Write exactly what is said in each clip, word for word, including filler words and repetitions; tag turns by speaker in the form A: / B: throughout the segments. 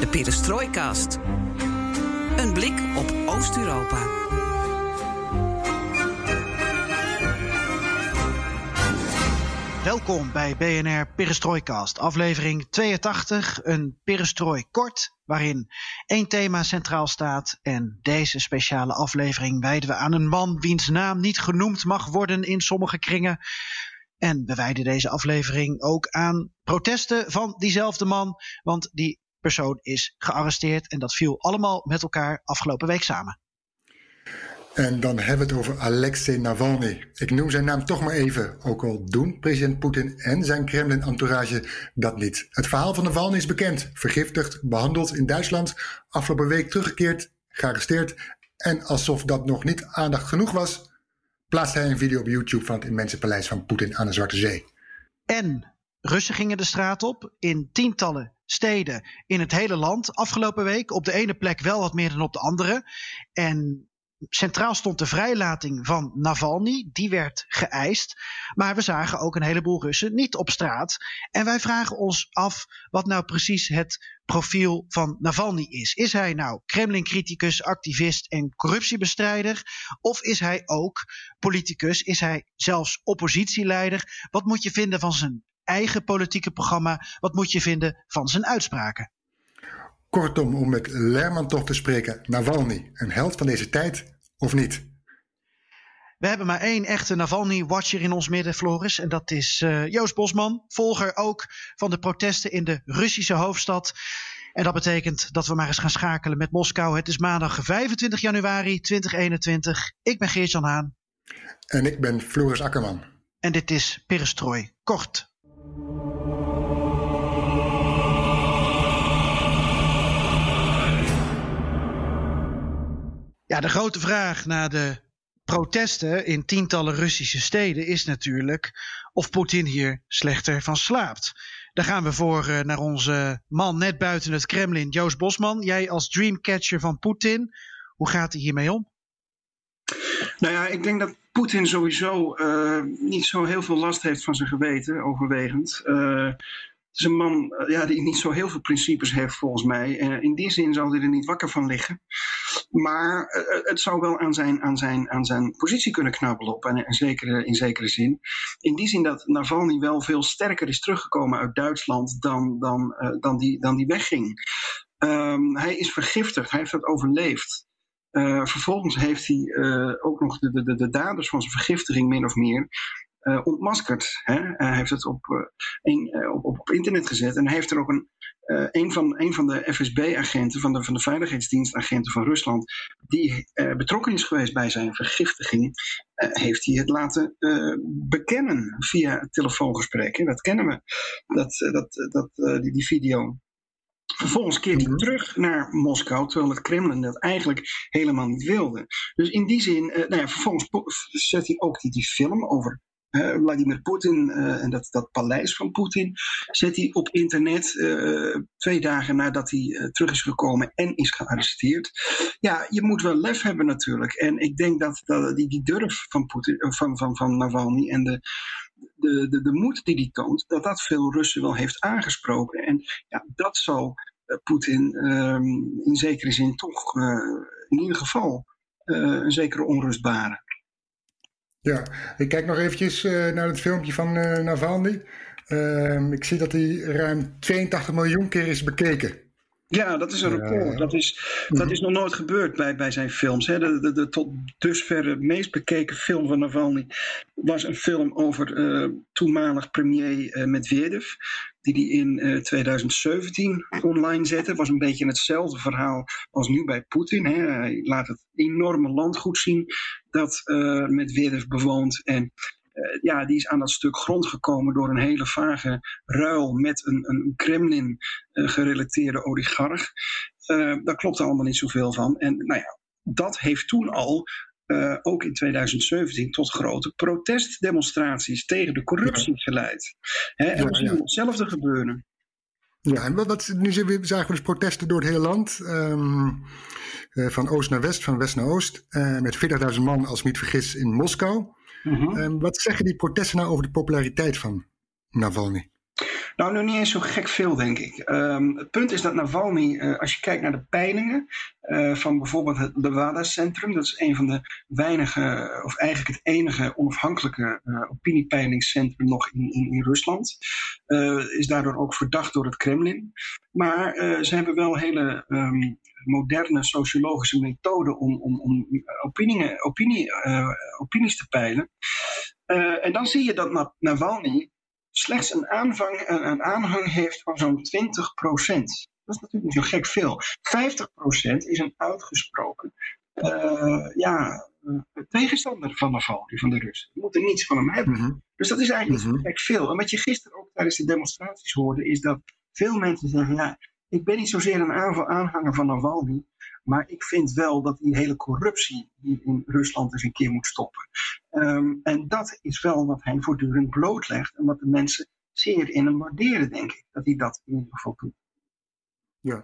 A: De Perestrojkast. Een blik op Oost-Europa.
B: Welkom bij B N R Perestrojkast, aflevering tweeëntachtig, een perestroj kort, waarin één thema centraal staat. En deze speciale aflevering wijden we aan een man wiens naam niet genoemd mag worden in sommige kringen. En we wijden deze aflevering ook aan protesten van diezelfde man, want die persoon is gearresteerd en dat viel allemaal met elkaar afgelopen week samen.
C: En dan hebben we het over Alexei Navalny. Ik noem zijn naam toch maar even, ook al doen president Poetin en zijn Kremlin-entourage dat niet. Het verhaal van Navalny is bekend. Vergiftigd, behandeld in Duitsland, afgelopen week teruggekeerd, gearresteerd. En alsof dat nog niet aandacht genoeg was, plaatst hij een video op YouTube van het immense paleis van Poetin aan de Zwarte Zee.
B: En Russen gingen de straat op in tientallen steden in het hele land afgelopen week. Op de ene plek wel wat meer dan op de andere. En centraal stond de vrijlating van Navalny. Die werd geëist. Maar we zagen ook een heleboel Russen niet op straat. En wij vragen ons af wat nou precies het profiel van Navalny is. Is hij nou Kremlin-criticus, activist en corruptiebestrijder? Of is hij ook politicus? Is hij zelfs oppositieleider? Wat moet je vinden van zijn eigen politieke programma? Wat moet je vinden van zijn uitspraken?
C: Kortom, om met Lermontov te spreken, Navalny, een held van deze tijd of niet?
B: We hebben maar één echte Navalny-watcher in ons midden, Floris. En dat is uh, Joost Bosman, volger ook van de protesten in de Russische hoofdstad. En dat betekent dat we maar eens gaan schakelen met Moskou. Het is maandag vijfentwintig januari tweeduizend eenentwintig. Ik ben Geert-Jan Haan.
C: En ik ben Floris Akkerman.
B: En dit is Perestroj Kort. Ja, de grote vraag na de protesten in tientallen Russische steden is natuurlijk of Poetin hier slechter van slaapt. Daar gaan we voor uh, naar onze man net buiten het Kremlin, Joost Bosman. Jij als dreamcatcher van Poetin, hoe gaat hij hiermee om?
D: Nou ja, ik denk dat Poetin sowieso uh, niet zo heel veel last heeft van zijn geweten, overwegend. Uh, Het is een man uh, ja, die niet zo heel veel principes heeft volgens mij. Uh, in die zin zal hij er niet wakker van liggen. Maar uh, het zou wel aan zijn, aan, zijn, aan zijn positie kunnen knabbelen op. En, en zeker, in zekere zin. In die zin dat Navalny wel veel sterker is teruggekomen uit Duitsland dan, dan, uh, dan, die, dan die wegging. Um, hij is vergiftigd, hij heeft dat overleefd. Uh, vervolgens heeft hij uh, ook nog de, de, de daders van zijn vergiftiging min of meer Uh, ontmaskerd. Hè? Uh, hij heeft het op, uh, een, uh, op, op internet gezet. En hij heeft er ook een, uh, een, van, een van de F S B-agenten, van de, van de veiligheidsdienstagenten van Rusland, die uh, betrokken is geweest bij zijn vergiftiging, uh, heeft hij het laten uh, bekennen via het telefoongesprek. Hè? Dat kennen we, dat, uh, dat, dat, uh, die, die video. Vervolgens keert hij terug naar Moskou, terwijl het Kremlin dat eigenlijk helemaal niet wilde. Dus in die zin, uh, nou ja, vervolgens zet hij ook die, die film over Uh, Vladimir Poetin uh, en dat, dat paleis van Poetin zet hij op internet uh, twee dagen nadat hij uh, terug is gekomen en is gearresteerd. Ja, je moet wel lef hebben natuurlijk. En ik denk dat, dat die, die durf van, Poetin, uh, van, van, van Navalny en de, de, de, de moed die hij toont, dat dat veel Russen wel heeft aangesproken. En ja, dat zal uh, Poetin um, in zekere zin toch uh, in ieder geval uh, een zekere onrust baren.
C: Ja, ik kijk nog eventjes uh, naar het filmpje van uh, Navalny. Uh, ik zie dat hij ruim tweeëntachtig miljoen keer is bekeken.
D: Ja, dat is een record. Uh, dat, is, dat is nog nooit gebeurd bij, bij zijn films. Hè. De, de, de tot dusver de meest bekeken film van Navalny was een film over uh, toenmalig premier uh, Medvedev, die hij in uh, tweeduizend zeventien online zette. Was een beetje hetzelfde verhaal als nu bij Poetin. Hè. Hij laat het enorme landgoed zien dat uh, Medvedev bewoont. En uh, ja, die is aan dat stuk grond gekomen door een hele vage ruil met een, een Kremlin uh, gerelateerde oligarch. Uh, daar klopt allemaal niet zoveel van. En nou ja, dat heeft toen al Uh, ook in tweeduizend zeventien tot grote protestdemonstraties tegen de corruptie geleid. Hè, en we zien ja, ja. hetzelfde gebeuren.
C: Ja, en wat, nu zagen we dus protesten door het hele land. Um, uh, van oost naar west, van west naar oost. Uh, met veertigduizend man, als ik me niet vergis, in Moskou. Uh-huh. Um, wat zeggen die protesten nou over de populariteit van Navalny?
D: Nou, nu niet eens zo gek veel, denk ik. Um, het punt is dat Navalny, uh, als je kijkt naar de peilingen uh, van bijvoorbeeld het Levada-centrum, dat is een van de weinige, of eigenlijk het enige onafhankelijke uh, opiniepeilingscentrum nog in, in, in Rusland, uh, is daardoor ook verdacht door het Kremlin. Maar uh, ze hebben wel hele um, moderne sociologische methoden om, om, om opinie, opinie, uh, opinies te peilen. Uh, en dan zie je dat Navalny slechts een, aanvang, een aanhang heeft van zo'n twintig procent. Dat is natuurlijk niet zo gek veel. vijftig procent is een uitgesproken uh, ja, uh, tegenstander van Navalny, van de Russen. Die moeten niets van hem hebben. Mm-hmm. Dus dat is eigenlijk mm-hmm. niet zo gek veel. En wat je gisteren ook tijdens de demonstraties hoorde, is dat veel mensen zeggen, ja, ik ben niet zozeer een aanhanger van Navalny, maar ik vind wel dat die hele corruptie hier in Rusland eens een keer moet stoppen. Um, en dat is wel wat hij voortdurend blootlegt en wat de mensen zeer in hem waarderen, denk ik. Dat hij dat in ieder geval doet.
C: Ja.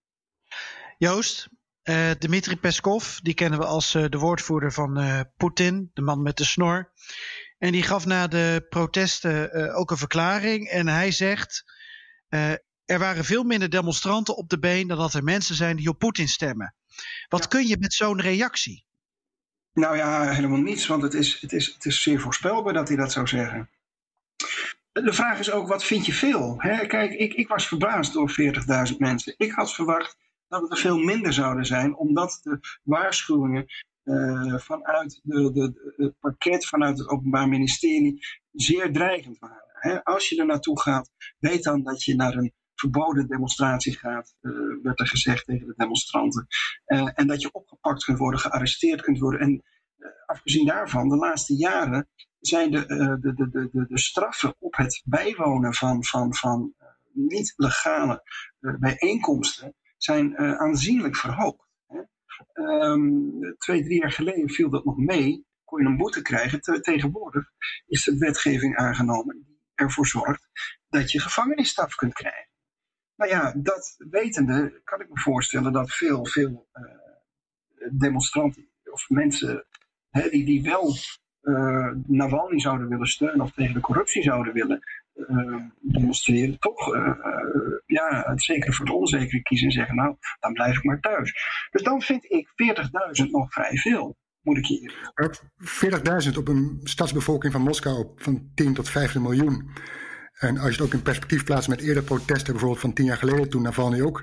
B: Joost, uh, Dmitri Peskov, die kennen we als uh, de woordvoerder van uh, Poetin, de man met de snor. En die gaf na de protesten uh, ook een verklaring. En hij zegt, uh, er waren veel minder demonstranten op de been dan dat er mensen zijn die op Poetin stemmen. Wat ja. kun je met zo'n reactie?
D: Nou ja, helemaal niets, want het is, het is, het is zeer voorspelbaar dat hij dat zou zeggen. De vraag is ook, wat vind je veel? Hè? Kijk, ik, ik was verbaasd door veertigduizend mensen. Ik had verwacht dat het er veel minder zouden zijn, omdat de waarschuwingen uh, vanuit de, de, het pakket, vanuit het Openbaar Ministerie, zeer dreigend waren. Hè? Als je er naartoe gaat, weet dan dat je naar een verboden demonstratie gaat, uh, werd er gezegd tegen de demonstranten. Uh, en dat je opgepakt kunt worden, gearresteerd kunt worden. En uh, afgezien daarvan, de laatste jaren zijn de, uh, de, de, de, de, de straffen op het bijwonen van, van, van uh, niet legale uh, bijeenkomsten zijn uh, aanzienlijk verhoogd. Hè. Um, twee, drie jaar geleden viel dat nog mee, kon je een boete krijgen. Te, tegenwoordig is de wetgeving aangenomen die ervoor zorgt dat je gevangenisstraf kunt krijgen. Nou ja, dat wetende kan ik me voorstellen dat veel, veel uh, demonstranten of mensen hè, die, die wel uh, Navalny zouden willen steunen of tegen de corruptie zouden willen uh, demonstreren, toch uh, uh, ja, het zekere voor het onzekere kiezen en zeggen, nou, dan blijf ik maar thuis. Dus dan vind ik veertigduizend nog vrij veel, moet ik hier.
C: veertigduizend op een stadsbevolking van Moskou van tien tot vijftien miljoen. En als je het ook in perspectief plaatst met eerder protesten, bijvoorbeeld van tien jaar geleden, toen Navalny ook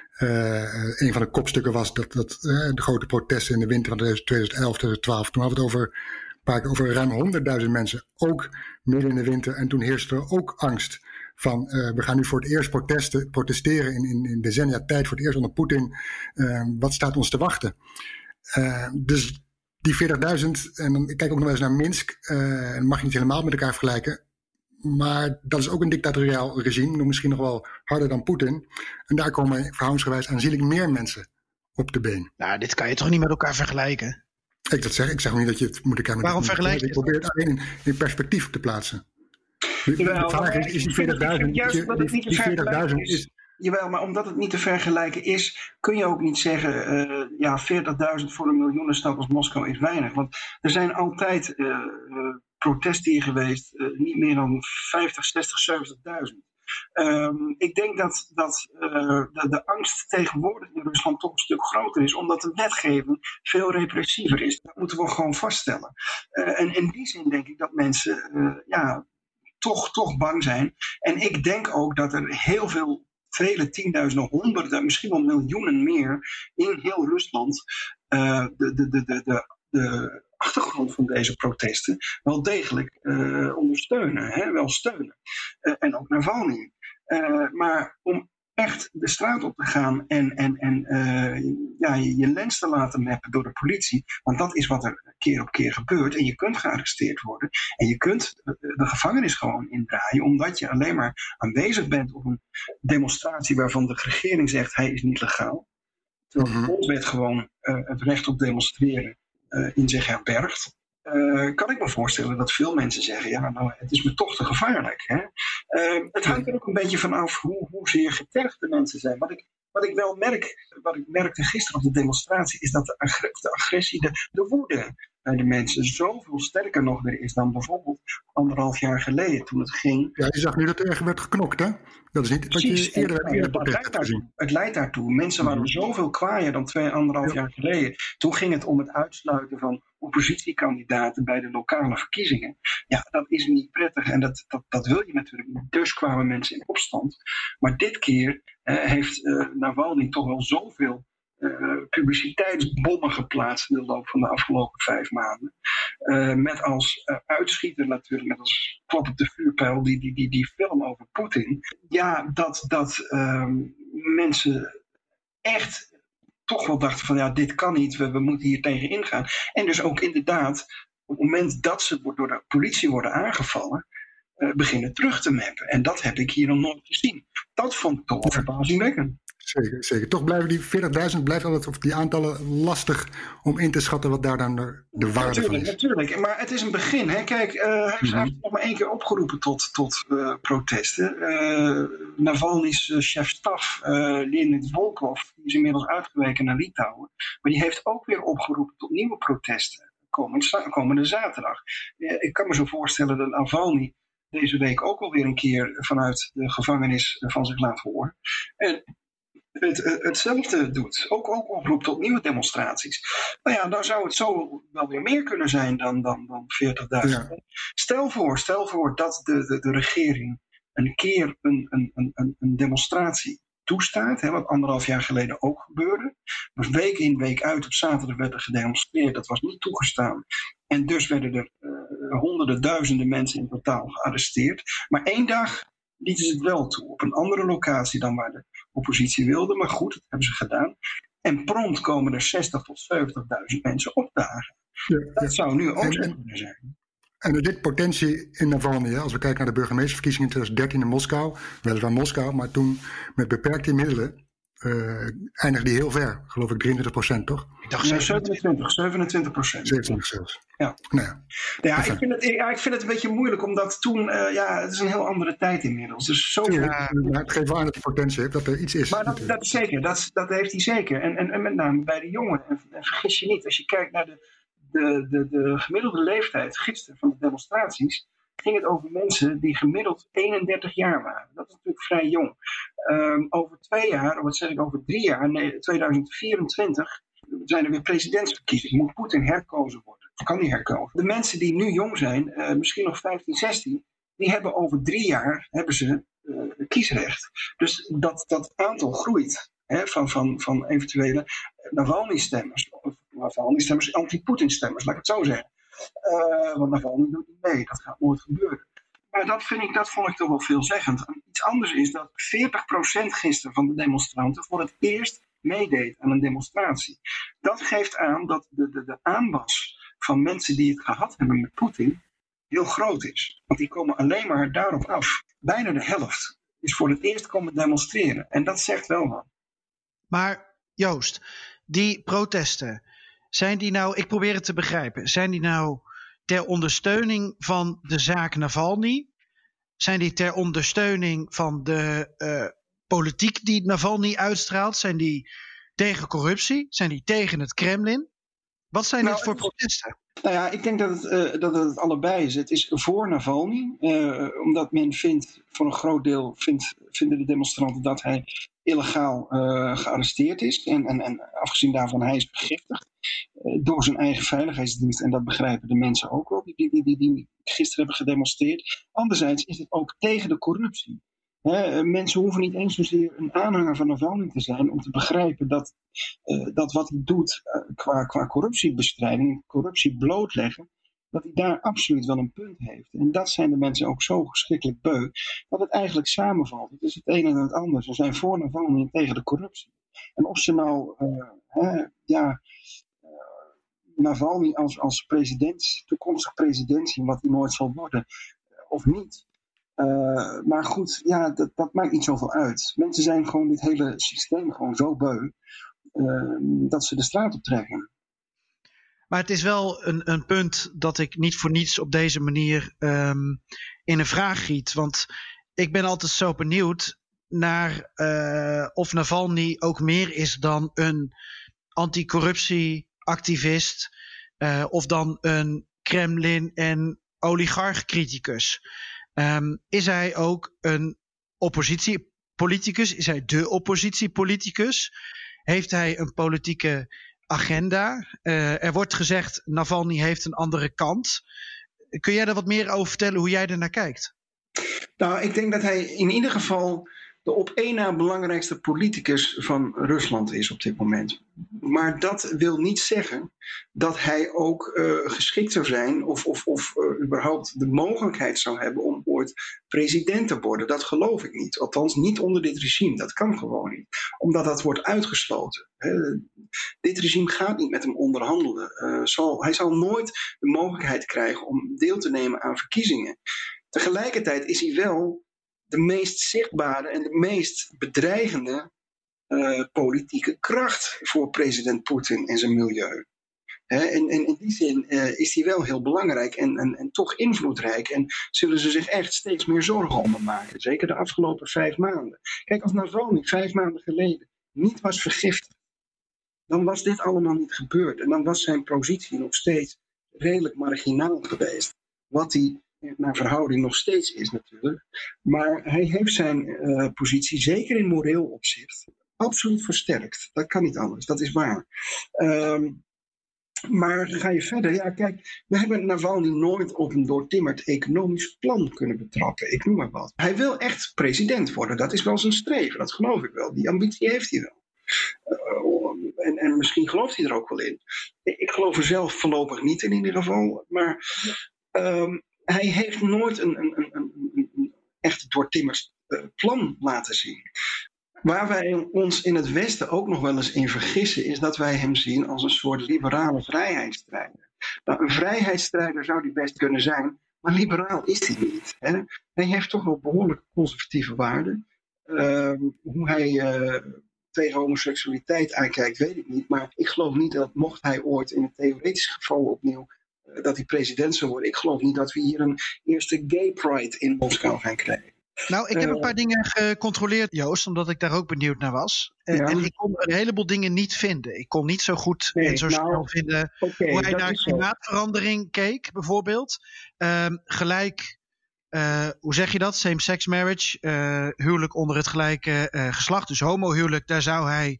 C: uh, een van de kopstukken was, dat, dat uh, de grote protesten in de winter van tweeduizend elf, tweeduizend twaalf, toen hadden we het over, een paar keer over ruim honderdduizend mensen, ook midden in de winter. En toen heerste er ook angst van, uh, we gaan nu voor het eerst protesten, protesteren in, in, in decennia tijd, voor het eerst onder Poetin. Uh, wat staat ons te wachten? Uh, dus die veertigduizend, en dan ik kijk ook nog eens naar Minsk, uh, en dat mag je niet helemaal met elkaar vergelijken. Maar dat is ook een dictatoriaal regime, misschien nog wel harder dan Poetin. En daar komen verhoudingsgewijs aanzienlijk meer mensen op de been.
B: Nou, dit kan je toch niet met elkaar vergelijken?
C: Ik dat zeg, ik zeg ook niet dat je het moet elkaar met
B: Waarom vergelijk je?
C: Ik probeer het alleen in, in perspectief te plaatsen. De, de vraag is, is die veertigduizend... Die veertigduizend is...
D: Jawel, maar omdat het niet te vergelijken is, kun je ook niet zeggen, uh, ja, veertigduizend voor een miljoenenstad als Moskou is weinig. Want er zijn altijd uh, uh, protesten hier geweest, uh, niet meer dan vijftig, zestig, zeventigduizend. Um, ik denk dat, dat uh, de, de angst tegenwoordig in Rusland toch een stuk groter is, omdat de wetgeving veel repressiever is. Dat moeten we gewoon vaststellen. Uh, en in die zin denk ik dat mensen uh, ja, toch, toch bang zijn. En ik denk ook dat er heel veel, vele tienduizenden, honderden, misschien wel miljoenen meer in heel Rusland uh, de, de, de, de, de, de achtergrond van deze protesten wel degelijk uh, ondersteunen, hè, wel steunen. Uh, en ook Navalny. Uh, maar om echt de straat op te gaan en, en, en uh, ja, je lens te laten mappen door de politie, want dat is wat er keer op keer gebeurt en je kunt gearresteerd worden en je kunt de gevangenis gewoon indraaien omdat je alleen maar aanwezig bent op een demonstratie waarvan de regering zegt hij is niet legaal. Terwijl de grondwet gewoon uh, het recht op demonstreren uh, in zich herbergt. Uh, kan ik me voorstellen dat veel mensen zeggen, ja, nou, het is me toch te gevaarlijk. Hè? Uh, het hangt er ook een beetje van af hoe, hoezeer getergd de mensen zijn. Wat ik, wat ik wel merk, wat ik merkte gisteren op de demonstratie, is dat de, ag- de agressie, de, de woede bij de mensen zoveel sterker nog weer is dan bijvoorbeeld anderhalf jaar geleden toen het ging.
C: Ja, je zag nu dat er erg werd geknokt, hè? Dat is niet wat
D: Precies.
C: je eerder,
D: En,
C: eerder
D: het, leidt daartoe. het leidt daartoe. Mensen waren
C: Mm-hmm.
D: zoveel kwaaier dan twee, anderhalf
C: Ja.
D: jaar geleden. Toen ging het om het uitsluiten van oppositiekandidaten bij de lokale verkiezingen. Ja, dat is niet prettig en dat, dat, dat wil je natuurlijk niet. Dus kwamen mensen in opstand. Maar dit keer eh, heeft uh, Navalny toch wel zoveel Uh, publiciteitsbommen geplaatst in de loop van de afgelopen vijf maanden. Uh, met als uh, uitschieter natuurlijk, met als klap op de vuurpijl, die, die, die, die film over Poetin. Ja, dat, dat uh, mensen echt toch wel dachten van ja, dit kan niet, we, we moeten hier tegen ingaan. En dus ook inderdaad, op het moment dat ze door de politie worden aangevallen, uh, beginnen terug te mappen. En dat heb ik hier nog nooit gezien. Dat vond ik toch wel verbazingwekkend.
C: Zeker, zeker. Toch blijven die veertigduizend blijft altijd, of die aantallen lastig om in te schatten wat daar dan de, de waarde
D: natuurlijk,
C: van is.
D: Natuurlijk, maar het is een begin. Hè. Kijk, uh, hij heeft
C: Mm-hmm.
D: eigenlijk nog maar één keer opgeroepen tot, tot uh, protesten. Uh, Navalny's uh, chef-staf, uh, Leonid Volkov, die is inmiddels uitgeweken naar Litouwen. Maar die heeft ook weer opgeroepen tot nieuwe protesten komende, komende zaterdag. Uh, ik kan me zo voorstellen dat Navalny deze week ook alweer een keer vanuit de gevangenis van zich laat horen. En Het, hetzelfde doet. Ook, ook oproep tot nieuwe demonstraties. Nou ja, dan zou het zo wel weer meer kunnen zijn dan, dan, dan veertigduizend. Ja. Stel voor, stel voor dat de, de, de regering een keer een, een, een, een demonstratie toestaat. Hè, wat anderhalf jaar geleden ook gebeurde. Dus week in, week uit op zaterdag werd er gedemonstreerd. Dat was niet toegestaan. En dus werden er uh, honderden, duizenden mensen in totaal gearresteerd. Maar één dag lieten ze het wel toe. Op een andere locatie dan waar de oppositie wilde. Maar goed, dat hebben ze gedaan. En prompt komen er zestig tot zeventigduizend mensen opdagen. Ja, dat ja. zou nu ook en, zo kunnen zijn.
C: En er zit potentie in Navalny. Als we kijken naar de burgemeesterverkiezingen in twintig dertien in Moskou. Weliswaar Moskou, maar toen met beperkte middelen. Uh, eindigde die heel ver. Geloof ik drieëntwintig procent, toch?
D: Ik dacht zevenentwintig, zevenentwintig procent.
C: zevenentwintig zelfs.
D: Ja.
C: Nou ja,
D: ja, ik vind het, ja, ik vind het een beetje moeilijk, omdat toen, uh, ja, het is een heel andere tijd inmiddels. Dus zo
C: ja, ja, het geeft wel aan dat de potentie heeft, dat er iets is.
D: Maar dat, dat is zeker, dat, dat heeft hij zeker. En, en, en met name bij de jongeren. En, en vergis je niet, als je kijkt naar de, de, de, de gemiddelde leeftijd gisteren van de demonstraties, ging het over mensen die gemiddeld eenendertig jaar waren. Dat is natuurlijk vrij jong. Um, over twee jaar, of wat zeg ik, over drie jaar, nee, tweeduizend vierentwintig, zijn er weer presidentsverkiezingen. Moet Poetin herkozen worden? Of kan hij herkozen? De mensen die nu jong zijn, uh, misschien nog vijftien, zestien, die hebben over drie jaar hebben ze uh, kiesrecht. Dus dat, dat aantal groeit. Hè, van, van, van eventuele Navalny-stemmers. Of Navalny-stemmers, anti-Poetin-stemmers, laat ik het zo zeggen. Uh, want Navalny doet niet mee, dat gaat nooit gebeuren. Maar dat, vind ik, dat vond ik toch wel veelzeggend. Iets anders is dat veertig procent gisteren van de demonstranten voor het eerst meedeed aan een demonstratie. Dat geeft aan dat de, de, de aanwas van mensen die het gehad hebben met Poetin heel groot is. Want die komen alleen maar daarop af. Bijna de helft is voor het eerst komen demonstreren. En dat zegt wel wat.
B: Maar Joost, die protesten, zijn die nou, ik probeer het te begrijpen, zijn die nou ter ondersteuning van de zaak Navalny? Zijn die ter ondersteuning van de uh, politiek die Navalny uitstraalt? Zijn die tegen corruptie? Zijn die tegen het Kremlin? Wat zijn nou, dit voor protesten?
D: Nou ja, ik denk dat het, uh, dat het allebei is. Het is voor Navalny, uh, omdat men vindt, voor een groot deel vindt, vinden de demonstranten dat hij illegaal uh, gearresteerd is. En, en, en afgezien daarvan, hij is vergiftigd uh, door zijn eigen veiligheidsdienst. En dat begrijpen de mensen ook wel, die, die, die, die, die gisteren hebben gedemonstreerd. Anderzijds is het ook tegen de corruptie. He, mensen hoeven niet eens zozeer een aanhanger van Navalny te zijn om te begrijpen dat, uh, dat wat hij doet uh, qua, qua corruptiebestrijding, corruptie blootleggen, dat hij daar absoluut wel een punt heeft. En dat zijn de mensen ook zo verschrikkelijk beu, dat het eigenlijk samenvalt. Het is het een en het ander. Ze zijn voor Navalny en tegen de corruptie. En of ze nou uh, hè, ja, uh, Navalny als, als president, toekomstig president zien, wat hij nooit zal worden, uh, of niet. Uh, maar goed, ja, dat, dat maakt niet zoveel uit. Mensen zijn gewoon dit hele systeem gewoon zo beu uh, dat ze de straat op trekken.
B: Maar het is wel een, een punt dat ik niet voor niets op deze manier um, in een vraag giet. Want ik ben altijd zo benieuwd naar uh, of Navalny ook meer is dan een anticorruptieactivist Uh, of dan een Kremlin- en oligarch-criticus? Um, is hij ook een oppositiepoliticus? Is hij de oppositiepoliticus? Heeft hij een politieke agenda? Uh, er wordt gezegd, Navalny heeft een andere kant. Kun jij daar wat meer over vertellen hoe jij er naar kijkt?
D: Nou, ik denk dat hij in ieder geval de op één na belangrijkste politicus van Rusland is op dit moment. Maar dat wil niet zeggen dat hij ook uh, geschikt zou zijn of, of, of uh, überhaupt de mogelijkheid zou hebben om ooit president te worden. Dat geloof ik niet. Althans niet onder dit regime. Dat kan gewoon niet. Omdat dat wordt uitgesloten. Uh, dit regime gaat niet met hem onderhandelen. Uh, zal, hij zal nooit de mogelijkheid krijgen om deel te nemen aan verkiezingen. Tegelijkertijd is hij wel de meest zichtbare en de meest bedreigende uh, politieke kracht voor president Poetin en zijn milieu. He, en, en in die zin uh, is hij wel heel belangrijk en, en, en toch invloedrijk. En zullen ze zich echt steeds meer zorgen om hem maken. Zeker de afgelopen vijf maanden. Kijk, als Navalny vijf maanden geleden niet was vergiftigd, dan was dit allemaal niet gebeurd. En dan was zijn positie nog steeds redelijk marginaal geweest. Wat hij naar verhouding nog steeds is natuurlijk. Maar hij heeft zijn uh, positie, zeker in moreel opzicht, absoluut versterkt. Dat kan niet anders, dat is waar. Um, maar ga je verder? Ja, kijk, we hebben Navalny nooit op een doortimmerd economisch plan kunnen betrappen. Ik noem maar wat. Hij wil echt president worden, dat is wel zijn streven, dat geloof ik wel. Die ambitie heeft hij wel. Uh, en, en misschien gelooft hij er ook wel in. Ik geloof er zelf voorlopig niet in ieder geval. Maar Um, hij heeft nooit een, een, een, een, een echt doortimmerd uh, plan laten zien. Waar wij ons in het Westen ook nog wel eens in vergissen, is dat wij hem zien als een soort liberale vrijheidsstrijder. Nou, een vrijheidsstrijder zou die best kunnen zijn, maar liberaal is hij niet. Hè? Hij heeft toch wel behoorlijk conservatieve waarden. Uh, hoe hij uh, tegen homoseksualiteit aankijkt, weet ik niet. Maar ik geloof niet dat, mocht hij ooit in een theoretisch geval opnieuw dat hij president zou worden. Ik geloof niet dat we hier een eerste gay pride in Moskou gaan krijgen.
B: Nou, ik heb een paar uh, dingen gecontroleerd, Joost, omdat ik daar ook benieuwd naar was. En, ja. en ik kon een heleboel dingen niet vinden. Ik kon niet zo goed nee, en zo nou, snel vinden okay, hoe hij naar klimaatverandering keek, bijvoorbeeld. Um, gelijk, uh, hoe zeg je dat? Same-sex marriage, uh, huwelijk onder het gelijke uh, geslacht. Dus homohuwelijk, daar zou hij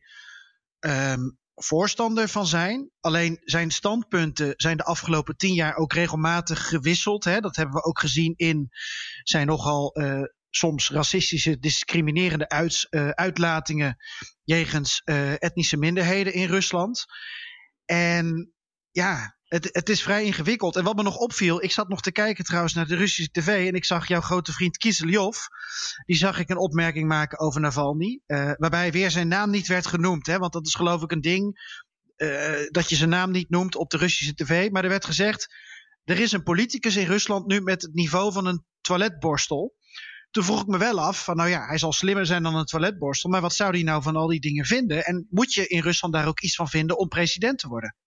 B: Um, voorstander van zijn. Alleen zijn standpunten zijn de afgelopen tien jaar ook regelmatig gewisseld. Hè? Dat hebben we ook gezien in zijn nogal uh, soms racistische, discriminerende uit, uh, uitlatingen jegens uh, etnische minderheden in Rusland. En ja, het, het is vrij ingewikkeld. En wat me nog opviel, ik zat nog te kijken trouwens naar de Russische tv en ik zag jouw grote vriend Kiselyov, die zag ik een opmerking maken over Navalny, uh, waarbij weer zijn naam niet werd genoemd. Hè? Want dat is geloof ik een ding, uh, dat je zijn naam niet noemt op de Russische tv. Maar er werd gezegd, er is een politicus in Rusland nu met het niveau van een toiletborstel. Toen vroeg ik me wel af, van nou ja, hij zal slimmer zijn dan een toiletborstel, maar wat zou hij nou van al die dingen vinden? En moet je in Rusland daar ook iets van vinden om president te worden?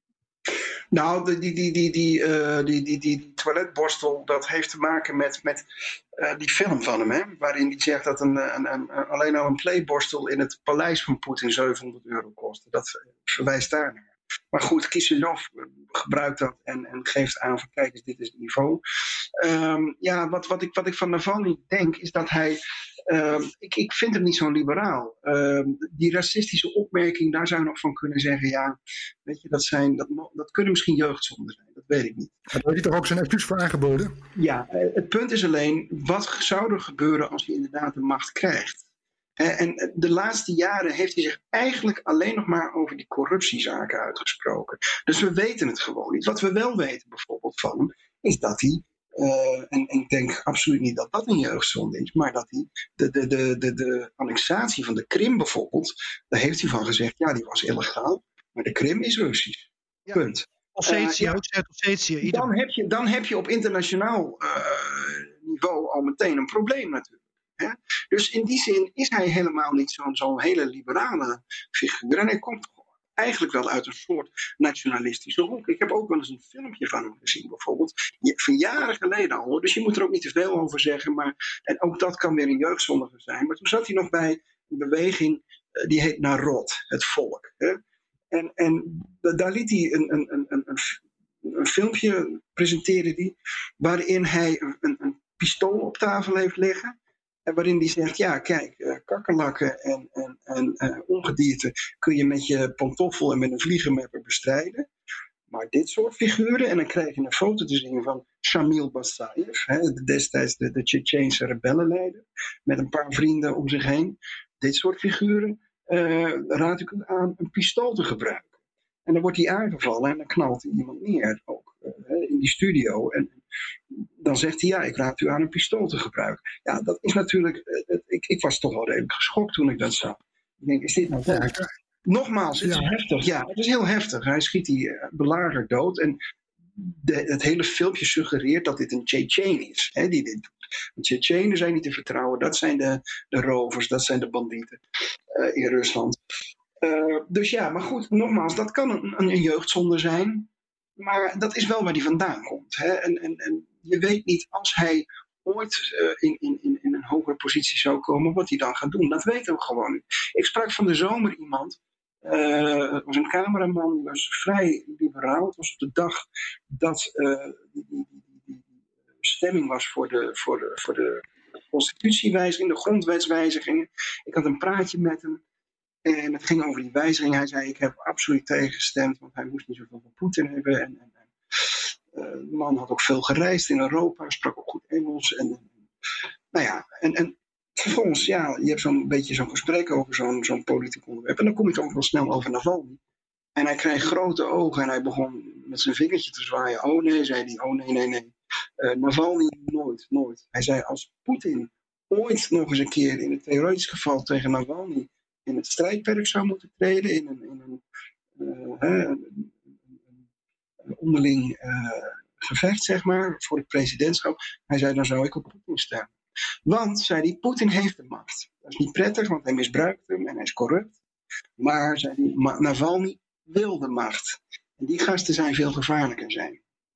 D: Nou, die, die, die, die, uh, die, die, die toiletborstel, dat heeft te maken met, met uh, die film van hem, hè? Waarin hij zegt dat een, een, een, alleen al een playborstel in het paleis van Poetin zevenhonderd euro kostte. Dat verwijst daar naar. Maar goed, Kiselyov gebruikt dat en, en geeft aan van kijk eens, dit is het niveau. Um, ja, wat, wat, ik, wat ik van Navalny denk is dat hij, um, ik, ik vind hem niet zo liberaal. Um, die racistische opmerking, daar zou je nog van kunnen zeggen, ja, weet je, dat, zijn, dat, dat kunnen misschien jeugdzonden zijn, dat weet ik niet.
C: Daar heeft hij toch ook zijn excuus voor aangeboden?
D: Ja, het punt is alleen, wat zou er gebeuren als hij inderdaad de macht krijgt? En de laatste jaren heeft hij zich eigenlijk alleen nog maar over die corruptiezaken uitgesproken. Dus we weten het gewoon niet. Wat we wel weten bijvoorbeeld van hem, is dat hij, uh, en, en ik denk absoluut niet dat dat een jeugdzonde is, maar dat hij de, de, de, de, de annexatie van de Krim bijvoorbeeld, daar heeft hij van gezegd, ja, die was illegaal, maar de Krim is Russisch. Ja. Punt.
B: Ossetië,
D: uh, ja,
B: Ossetië,
D: dan, heb je, dan heb je op internationaal uh, niveau al meteen een probleem natuurlijk. Ja? Dus in die zin is hij helemaal niet zo'n zo'n hele liberale figuur. En hij komt eigenlijk wel uit een soort nationalistische hoek. Ik heb ook wel eens een filmpje van hem gezien bijvoorbeeld. Van jaren geleden al. Dus je moet er ook niet te veel over zeggen. Maar, en ook dat kan weer een jeugdzondige zijn. Maar toen zat hij nog bij een beweging die heet Narod, het volk. Hè? En, en daar liet hij een, een, een, een, een filmpje presenteren die, waarin hij een, een pistool op tafel heeft liggen. En waarin hij zegt, ja kijk, uh, kakkerlakken en, en, en uh, ongedierte kun je met je pantoffel en met een vliegenmapper bestrijden. Maar dit soort figuren, en dan krijg je een foto te zien van Shamil Basayev, hè, destijds de, de Tsjetsjeense rebellenleider, met een paar vrienden om zich heen. Dit soort figuren uh, raad ik u aan een pistool te gebruiken. En dan wordt hij aangevallen en dan knalt hij iemand neer, ook uh, in die studio. En dan zegt hij, ja, ik raad u aan een pistool te gebruiken. Ja, dat is natuurlijk, uh, ik, ik was toch wel redelijk geschokt toen ik dat zag. Ik denk, is dit nou wel? Ja, Nogmaals, het is ja. heftig. Ja, het is heel heftig. Hij schiet die uh, belager dood. En de, het hele filmpje suggereert dat dit een Tsjetsjen is. Hè, die dit doet. Want Tsjetsjenen zijn niet te vertrouwen. Dat zijn de, de rovers, dat zijn de bandieten uh, in Rusland. Uh, dus ja, maar goed, nogmaals, dat kan een, een jeugdzonde zijn. Maar dat is wel waar die vandaan komt. Hè? En, en, en je weet niet, als hij ooit uh, in, in, in een hogere positie zou komen, wat hij dan gaat doen. Dat weten we gewoon niet. Ik sprak van de zomer iemand. Uh, het was een cameraman, die was vrij liberaal. Het was op de dag dat uh, die, die, die, die stemming was voor de, voor de, voor de constitutiewijziging, de grondwetswijzigingen. Ik had een praatje met hem. En het ging over die wijziging. Hij zei, ik heb absoluut tegengestemd, want hij moest niet zoveel van Poetin hebben. En, en, en uh, de man had ook veel gereisd in Europa, sprak ook goed Engels. En, en, nou ja, en, en vervolgens, ja, je hebt zo'n beetje zo'n gesprek over zo'n, zo'n politiek onderwerp. En dan kom je toch ook wel snel over Navalny. En hij kreeg grote ogen en hij begon met zijn vingertje te zwaaien. Oh nee, zei hij, oh nee, nee, nee. Uh, Navalny nooit, nooit. Hij zei, als Poetin ooit nog eens een keer in het theoretisch geval tegen Navalny in het strijdperk zou moeten treden, in een, in een, uh, hè, een, een, een onderling uh, gevecht, zeg maar, voor het presidentschap. Hij zei, dan zou ik op Poetin stemmen. Want, zei hij, Poetin heeft de macht. Dat is niet prettig, want hij misbruikt hem en hij is corrupt. Maar, zei hij, Navalny wil de macht. En die gasten zijn veel gevaarlijker zijn.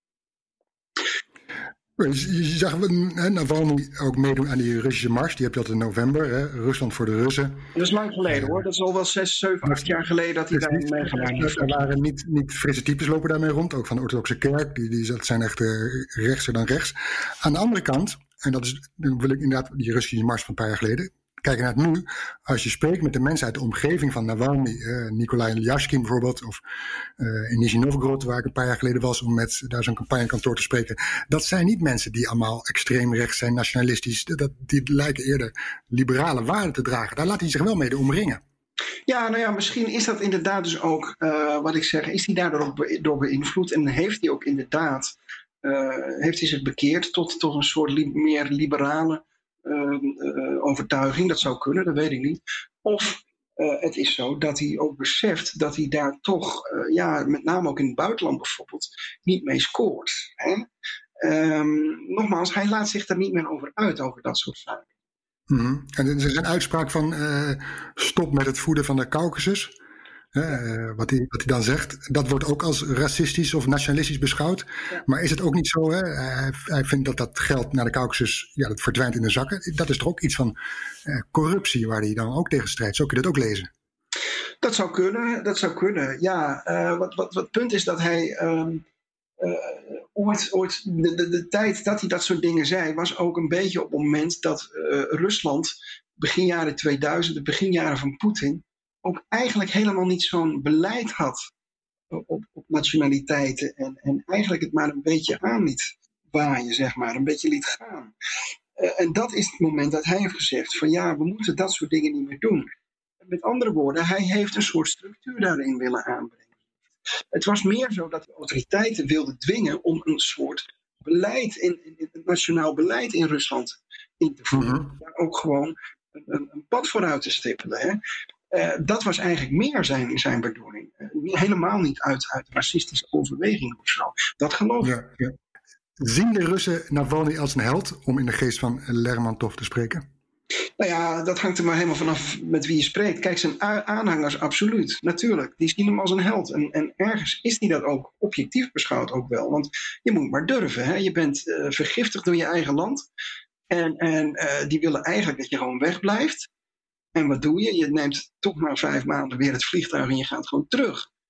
C: Je zag hè, Navalny ook meedoen aan die Russische mars. Die heb je altijd in november. Hè? Rusland voor de Russen.
D: Dat is lang geleden hoor. Dat is al wel zes, zeven, acht jaar geleden dat hij daar meegedaan heeft.
C: Er waren niet, niet frisse types lopen daarmee rond. Ook van de orthodoxe kerk. Die, die, dat zijn echt uh, rechtser dan rechts. Aan de andere kant, en dat is, dan wil ik inderdaad die Russische mars van een paar jaar geleden. Kijken naar het nu, als je spreekt met de mensen uit de omgeving van Navalny, uh, Nikolai Lyashkin bijvoorbeeld, of uh, in Nizhny Novgorod, waar ik een paar jaar geleden was om met daar zo'n campagnekantoor te spreken. Dat zijn niet mensen die allemaal extreem rechts zijn, nationalistisch. Dat, die lijken eerder liberale waarden te dragen. Daar laat hij zich wel mee omringen.
D: Ja, nou ja, misschien is dat inderdaad dus ook, uh, wat ik zeg, is hij daardoor ook be- door beïnvloed en heeft hij ook inderdaad, uh, heeft hij zich bekeerd tot, tot een soort li- meer liberale Uh, uh, overtuiging, dat zou kunnen, dat weet ik niet. Of uh, het is zo dat hij ook beseft dat hij daar toch, uh, ja, met name ook in het buitenland bijvoorbeeld, niet mee scoort. Hè? Um, nogmaals, hij laat zich daar niet meer over uit, over dat soort zaken.
C: Mm-hmm. En er is een uitspraak van uh, stop met het voeden van de Caucasus. Uh, wat, hij, wat hij dan zegt, dat wordt ook als racistisch of nationalistisch beschouwd. Ja. Maar is het ook niet zo, hè? Hij, hij vindt dat dat geld naar de Caucasus, ja, dat verdwijnt in de zakken. Dat is toch ook iets van uh, corruptie waar hij dan ook tegen strijdt. Zo kun je dat ook lezen.
D: Dat zou kunnen, dat zou kunnen. Ja, uh, wat, wat, wat het punt is dat hij um, uh, ooit, ooit de, de, de tijd dat hij dat soort dingen zei, was ook een beetje op het moment dat uh, Rusland, begin jaren tweeduizend, de beginjaren van Poetin, ook eigenlijk helemaal niet zo'n beleid had op, op nationaliteiten. En, en eigenlijk het maar een beetje aan liet waaien, zeg maar. Een beetje liet gaan. Uh, en dat is het moment dat hij heeft gezegd van ja, we moeten dat soort dingen niet meer doen. Met andere woorden, hij heeft een soort structuur daarin willen aanbrengen. Het was meer zo dat de autoriteiten wilden dwingen om een soort beleid, in, in, in het nationaal beleid in Rusland in te voeren. Mm-hmm. Daar ook gewoon een, een, een pad vooruit te stippelen, hè. Uh, dat was eigenlijk meer zijn, zijn bedoeling. Uh, helemaal niet uit, uit racistische overweging of zo. Dat geloof ik. Ja, ja.
C: Zien de Russen Navalny als een held, om in de geest van Lermontov te spreken?
D: Nou ja, dat hangt er maar helemaal vanaf met wie je spreekt. Kijk, zijn aanhangers absoluut, natuurlijk. Die zien hem als een held. En, en ergens is hij dat ook objectief beschouwd ook wel. Want je moet maar durven. Hè? Je bent uh, vergiftigd door je eigen land. En, en uh, die willen eigenlijk dat je gewoon wegblijft. En wat doe je? Je neemt toch na vijf maanden weer het vliegtuig en je gaat gewoon terug.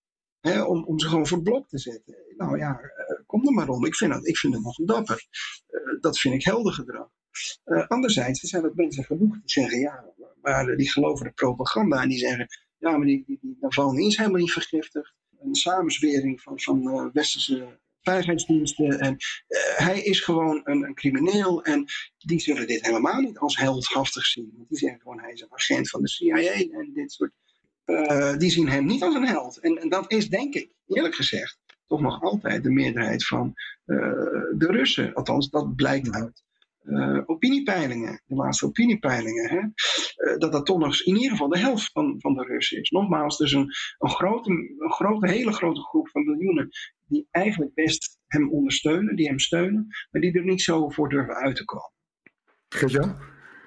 D: Hè, om, om ze gewoon voor het blok te zetten. Nou ja, uh, kom er maar om. Ik vind het, ik vind het nog een dapper. Uh, dat vind ik helder gedrag. Uh, anderzijds, er zijn wat mensen genoeg die zeggen, ja, maar die geloven de propaganda en die zeggen, ja, maar die, die, die Navalny is helemaal niet vergiftigd. Een samenzwering van, van uh, westerse veiligheidsdiensten en uh, hij is gewoon een, een crimineel en die zullen dit helemaal niet als heldhaftig zien. Want die zeggen gewoon, hij is een agent van de C I A en dit soort. Uh, die zien hem niet als een held. En, en dat is, denk ik, eerlijk gezegd, toch nog altijd de meerderheid van uh, de Russen. Althans, dat blijkt uit uh, opiniepeilingen, de laatste opiniepeilingen. Hè? Uh, dat dat toch nog in ieder geval de helft van, van de Russen is. Nogmaals, dus een, een, grote, een grote, hele grote groep van miljoenen die eigenlijk best hem ondersteunen, die hem steunen, maar die er niet zo voor durven uit te komen.
C: Gert-Jan?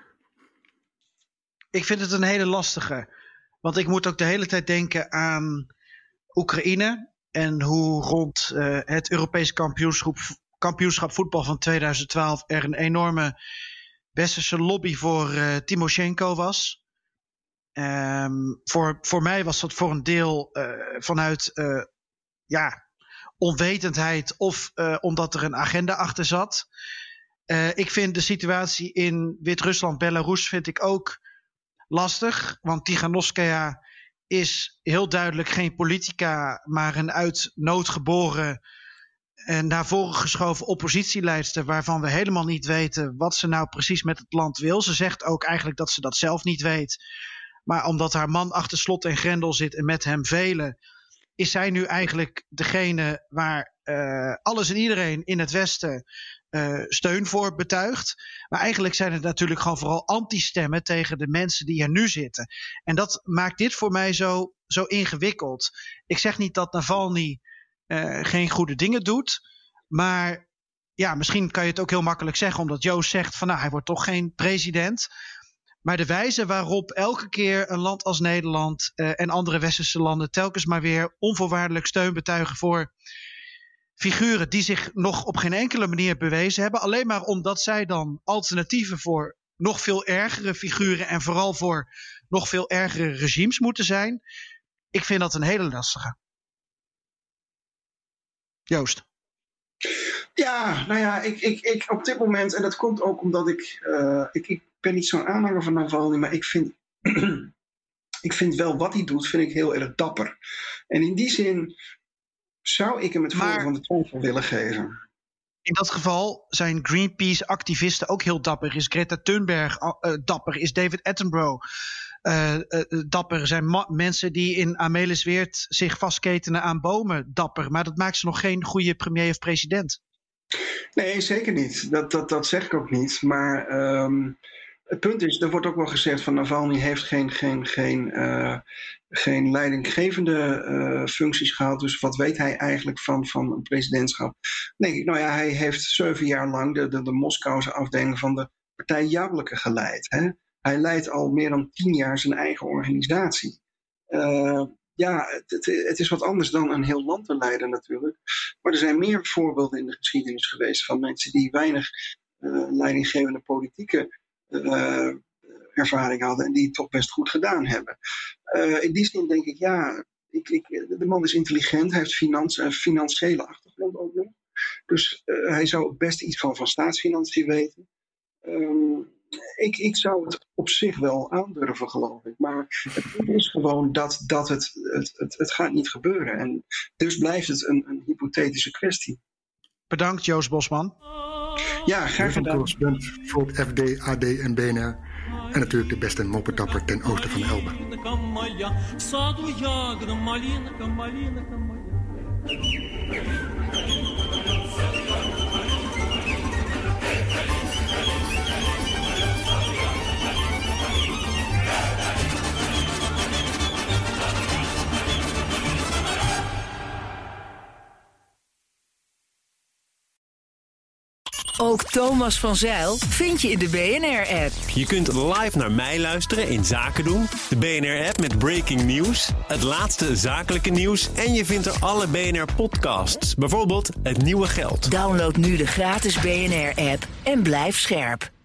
B: Ik vind het een hele lastige. Want ik moet ook de hele tijd denken aan Oekraïne en hoe rond uh, het Europees kampioenschap, kampioenschap voetbal van tweeduizend twaalf er een enorme westerse lobby voor uh, Timoshenko was. Um, voor, voor mij was dat voor een deel uh, vanuit uh, ja, onwetendheid of uh, omdat er een agenda achter zat. Uh, ik vind de situatie in Wit-Rusland, Belarus vind ik ook lastig, want Tiganovskaya is heel duidelijk geen politica, maar een uit nood geboren en naar voren geschoven oppositieleidster waarvan we helemaal niet weten wat ze nou precies met het land wil. Ze zegt ook eigenlijk dat ze dat zelf niet weet, maar omdat haar man achter slot en grendel zit en met hem velen, is zij nu eigenlijk degene waar uh, alles en iedereen in het Westen Uh, steun voor betuigt. Maar eigenlijk zijn het natuurlijk gewoon vooral anti-stemmen tegen de mensen die er nu zitten. En dat maakt dit voor mij zo, zo ingewikkeld. Ik zeg niet dat Navalny uh, geen goede dingen doet. Maar ja, misschien kan je het ook heel makkelijk zeggen. Omdat Joost zegt van nou, hij wordt toch geen president. Maar de wijze waarop elke keer een land als Nederland uh, en andere westerse landen telkens maar weer onvoorwaardelijk steun betuigen voor figuren die zich nog op geen enkele manier bewezen hebben. Alleen maar omdat zij dan alternatieven voor nog veel ergere figuren en vooral voor nog veel ergere regimes moeten zijn. Ik vind dat een hele lastige. Joost.
D: Ja, nou ja, ik, ik, ik op dit moment, en dat komt ook omdat ik, uh, ik, ik ben niet zo'n aanhanger van Navalny, maar ik vind, ik vind wel wat hij doet, vind ik heel erg dapper. En in die zin zou ik hem het voordeel van de twijfel willen geven.
B: In dat geval zijn Greenpeace-activisten ook heel dapper. Is Greta Thunberg uh, dapper? Is David Attenborough uh, uh, dapper? Zijn ma- mensen die in Amelisweert zich vastketenen aan bomen dapper? Maar dat maakt ze nog geen goede premier of president.
D: Nee, zeker niet. Dat, dat, dat zeg ik ook niet. Maar um, het punt is, er wordt ook wel gezegd van Navalny heeft geen, geen, geen, uh, geen leidinggevende uh, functies gehad. Dus wat weet hij eigenlijk van, van een presidentschap? Nee, nou ja, hij heeft zeven jaar lang de, de, de Moskouse afdeling van de partij Jableke geleid. Hè? Hij leidt al meer dan tien jaar zijn eigen organisatie. Uh, ja, het, het, het is wat anders dan een heel land te leiden natuurlijk. Maar er zijn meer voorbeelden in de geschiedenis geweest van mensen die weinig uh, leidinggevende politieke Uh, ervaring hadden en die het toch best goed gedaan hebben. Uh, in die zin denk ik, ja, ik, ik, de man is intelligent, hij heeft finance, uh, financiële achtergrond ook nog. Dus uh, hij zou best iets van, van staatsfinanciën weten. Um, ik, ik zou het op zich wel aandurven, geloof ik. Maar het punt is gewoon dat, dat het, het, het, het gaat niet gebeuren. En dus blijft het een, een hypothetische kwestie.
B: Bedankt, Joost Bosman.
D: Ja, graag gedaan.
C: Correspondent voor het F D, A D en B N R. En natuurlijk de beste moppetapper ten oosten van de Elbe.
E: Ook Thomas van Zijl vind je in de B N R-app.
F: Je kunt live naar mij luisteren in Zaken doen, de B N R-app met breaking news, het laatste zakelijke nieuws en je vindt er alle B N R-podcasts, bijvoorbeeld Het Nieuwe Geld.
E: Download nu de gratis B N R-app en blijf scherp.